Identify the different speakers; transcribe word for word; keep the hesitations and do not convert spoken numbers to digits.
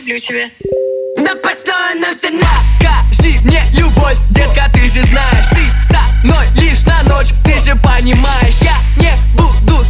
Speaker 1: люблю тебя.
Speaker 2: Да постой навсегда. Покажи мне любовь, детка, ты же знаешь. Ты со мной лишь на ночь, ты же понимаешь. Я не буду